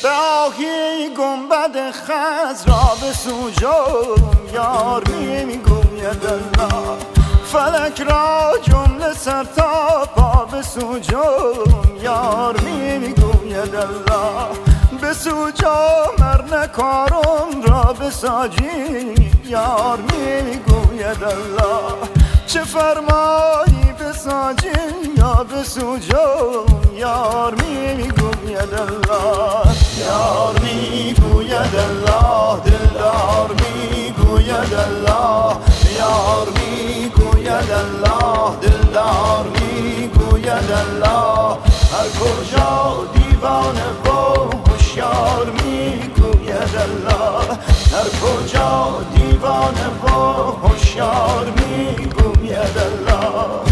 راهی گنبد خضرا به سوجم یار میگوید الله. فلک را جمله سر تا پا به سوجم یار میگوید الله. به سوجم نکارم را بساجی یار میگوید الله. چه فرمایی بساجی یا بسوجم یار میگوید الله. یار میگوید الله، دلدار میگوید الله. یار میگوید الله، دلدار میگوید الله. هر کجا دیوانه و هوشیار میگوید الله. هر کجا دیوانه و هوشیار میگوید الله.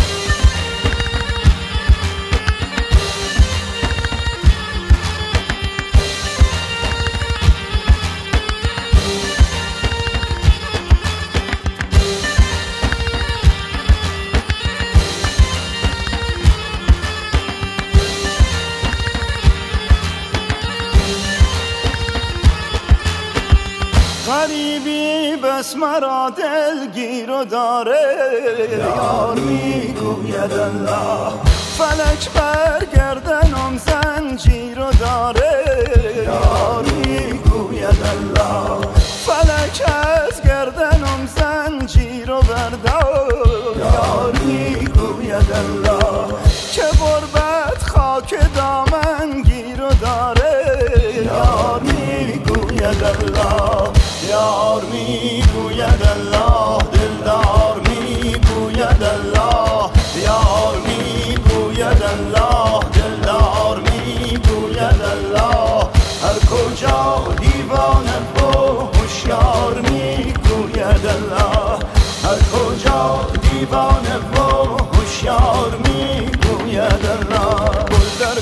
غریبی بس مرا دلگیر و داره یار میگوید الله. فلک بر گردنم زنجیر و داره یار میگوید الله. فلک از گردنم زنجیر و بردار یار میگوید الله. که غربت خاک دامن گیر و داره یار میگوید الله. یار میگوید الله، دلدار میگوید الله. یار میگوید الله، دلدار میگوید الله. هر کجا دیوانه و هوشیار میگوید الله. هر کجا دیوانه و هوشیار میگوید الله. گل در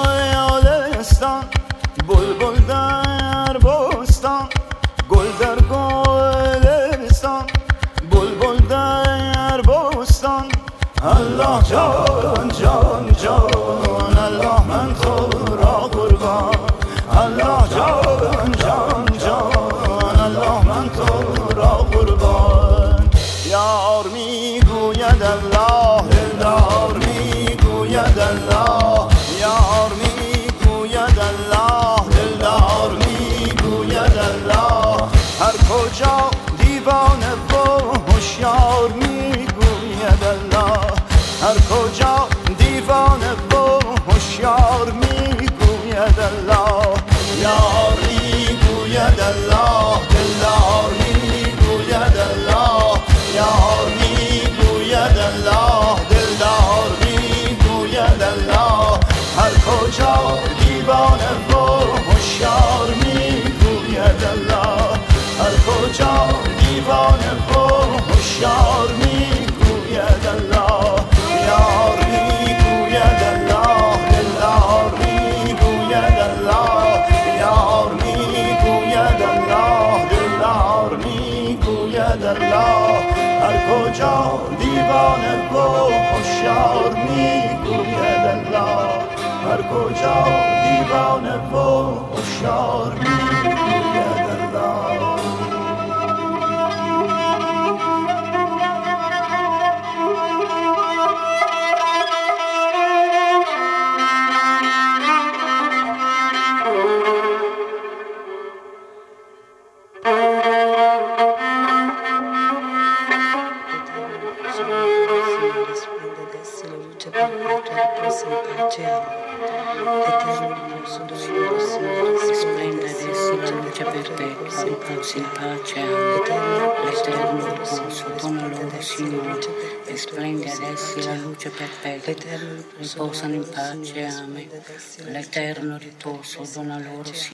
گلستان، بلبل در بستان. گل در گلستان، بلبل در بستان. الله جان جان جان، الله من تو را قربان. الله جان جان جان، الله من تو را قربان. یار میگوید الله، دلدار میگوید الله. یار میگوید الله، دلدار میگوید الله. هر کجا دیوانه و هوشیار میگوید الله. هر کجا دیوانه و هوشیار میگوید الله. یار میگوید الله، دلدار میگوید الله. یار میگوید الله، دلدار میگوید الله. هر کجا دیوانه و هوشیار میگوید الله. هر کجا دیوانه و هوشیار میگوید الله. یار میگوید الله، دلدار میگوید الله. یار میگوید الله، دلدار میگوید الله. هر کجا دیوانه و هوشیار میگوید الله. هر کجا دیوانه و هوشیار میگوید الله. Splenda adesso la luce perpetua, riposi in pace l'Eterno riposo, dona loro Signore, e splende adesso la luce perpetua, riposano in pace, amen. L'Eterno riposo, dona loro Signore.